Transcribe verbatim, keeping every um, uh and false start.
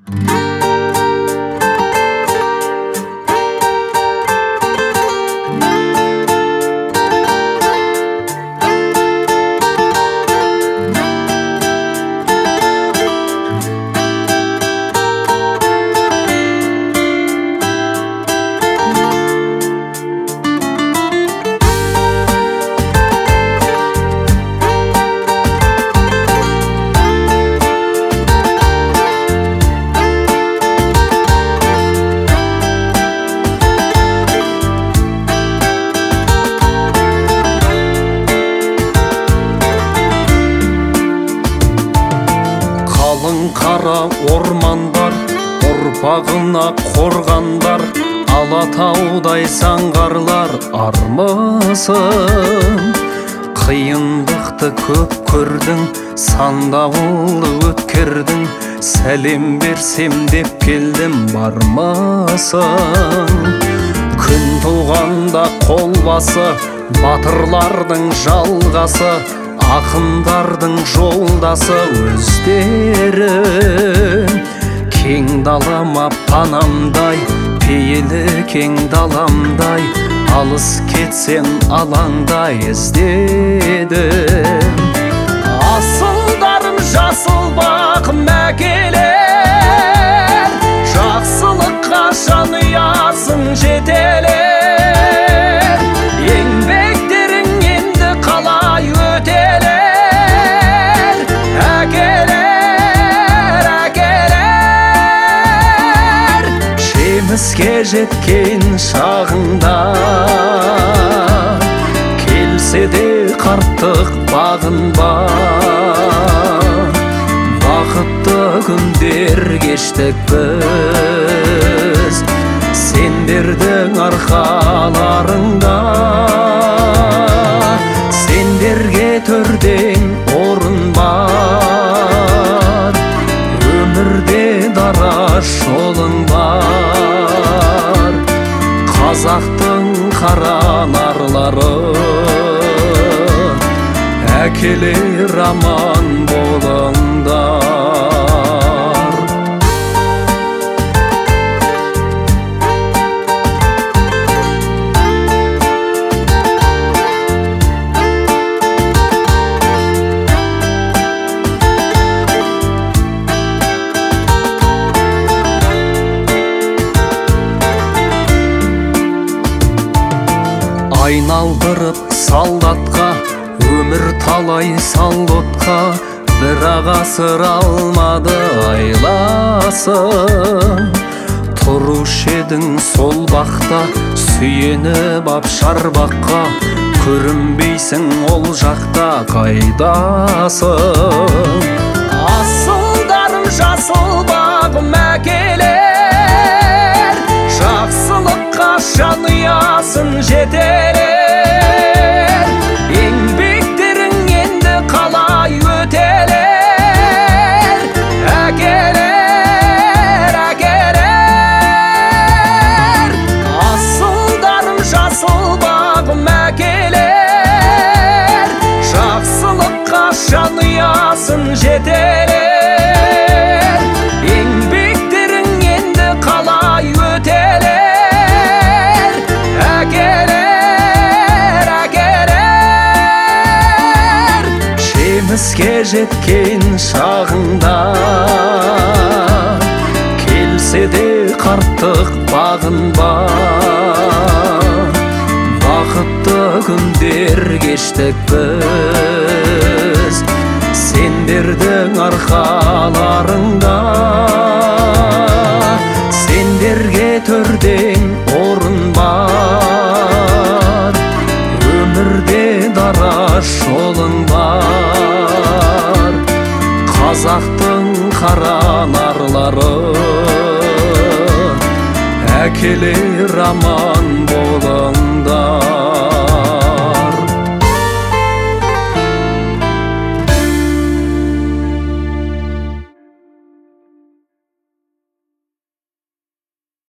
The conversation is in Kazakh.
Қара ормандар, ұрпағына қорғандар, Алатаудай саңғарлар армысың. Қиындықты көп көрдің, сандауылды өткердің, сәлем берсем деп келдім, бармысың. Күн туғанда қолбасы, батырлардың жалғасы, ақындардың жолдасы өздерің. Кең далама панамдай, пейілі кең даламдай, алыс кетсен алаңдай іздедім. Асылдарым жасыл бақ мәкелер, жақсылыққа жанұясың жетелер. Еңбектерің енді қалай өтелер, әкелер, әкелер. Жеміске жеткен шағында, келсе де қарттық бағынба. Бақытты күндер кештік біз, сендердің арқаларыңда. Сендерге төрден орын бар, өмірде дара жолың бар. Қазақтың қара нарлары әкелер аман болыңдар. Айналдырып солдатқа, өмір талай солдатқа, бірақ асыра алмады айласы. Тұрушы едің сол бақта, сүйеніп ап шарбаққа, көрінбейсің ол жақта қайдасың. Асылдарым жасыл бағым әкелер, жақсылыққа жанұясын жетелер. Еңбектерің енді қалай өтелер, әкелер, әкелер. Асылдарым жасыл бағым әкелер, жақсылыққа жанұясын жетелер. Еңбектерің енді қалай өтелер, әкелер, әкелер. Жеміске жеткен шағында, келсе де қарттық бағынба. Бақытты күндер кештік біз, сендердің арқаларыңда. Сендерге төрден орын бар, өмірде дара жолың бар. Қазақтың қара нарлары әкелер аман бол.